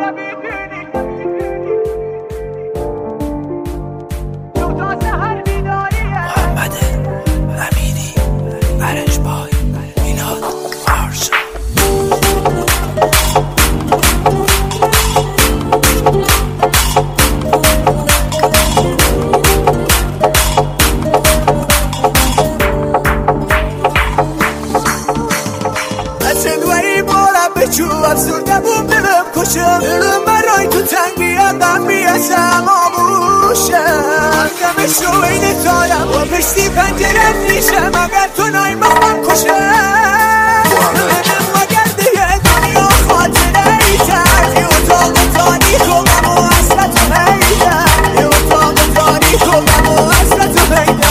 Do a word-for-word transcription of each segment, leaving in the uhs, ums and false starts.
افسرده بوم دلم کشم دلم برای تو تنگ بیاد غم بیاسم آبوشم دمش رو این تارم با پشتی پنجرت میشم اگر تو نای مامم کشم منم مگر دیگه دنیا خاطره ای کرد یه اتاق تاریک و غم و حسرت و میدم یه اتاق تاریک و غم و حسرت و میدم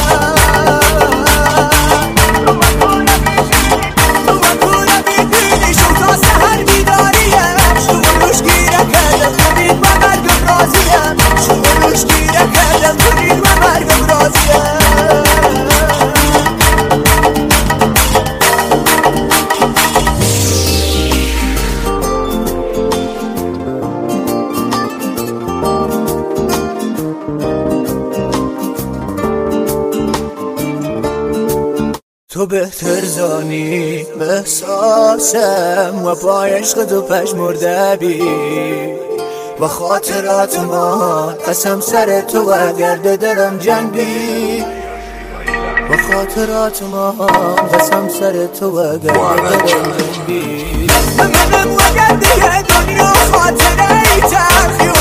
تو بهتر زانی احساسم و با عشق تو پژمرده بی و خاطرات ما قسم سر تو اگر دلم جنبی و خاطرات ما قسم سر تو اگر دلم جنبی منم اگر دیگه دنیا خاطره ای تلخی